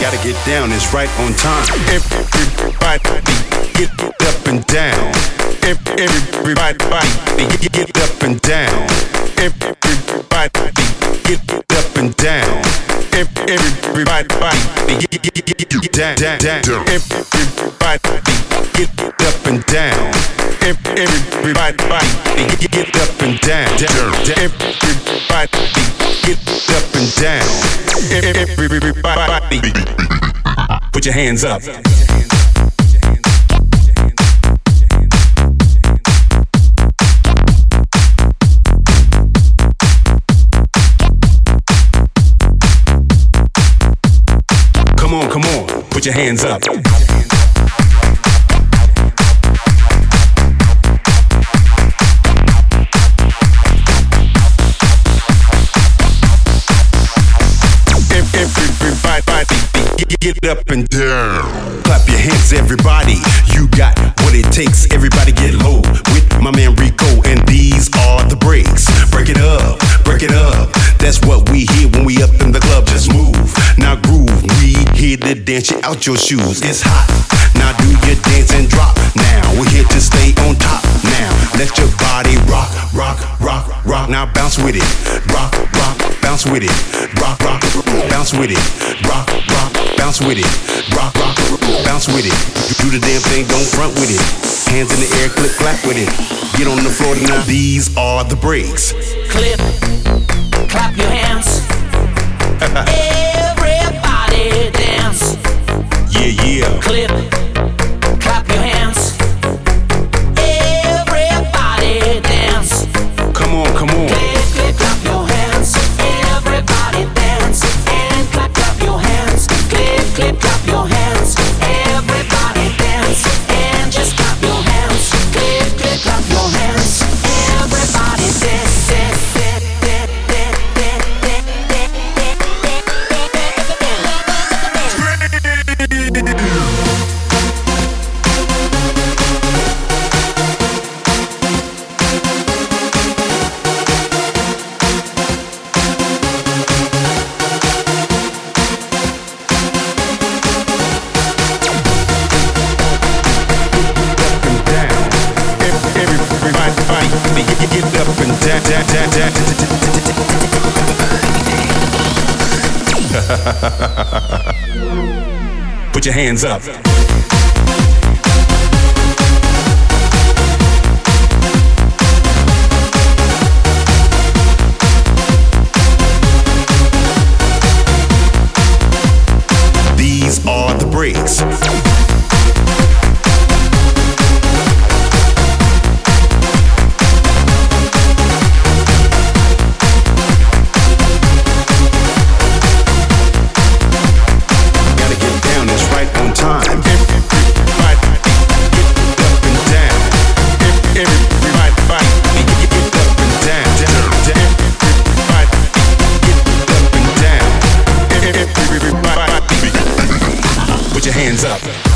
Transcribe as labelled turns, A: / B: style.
A: Gotta get down, it's right on time. Everybody get up and down. Everybody get up and down. Everybody get up and down. Everybody get down. Everybody get up and down. Everybody get up and down. Everybody get up and down. Everybody put your hands up. Come on, put your hands up. Everybody get up and down. Clap your hands, everybody. You got what it takes. Everybody get low with my man Rico, and these are the breaks. Break it up, break it up. That's what we hear when we up in the club. Just move, now groove. We here to dance you out your shoes. It's hot. Now do your dance and drop. Now we're here to stay on top. Now let your body rock, rock, rock, rock. Now bounce with it. Rock, rock, bounce with it. Rock, rock, bounce with it. Rock, rock, bounce with it. Rock, rock, bounce with it. Do the damn thing, don't front with it. Hands in the air, clip, clap with it. Get on the floor now. These are the breaks.
B: Clip, clap your hands. Everybody dance.
A: Yeah, yeah.
B: Clip, clap your hands. Everybody dance.
A: Come on, come on.
B: Clip, clip, clap your hands. Everybody dance. And clap, clap your hands. Clip, clip, clap your hands. Everybody dance. And just clap your hands. Clip, clip, clap your hands. Everybody dance, dance, dance, dance,
A: Get up and down. Put your hands up. These are the breaks. Put your hands up.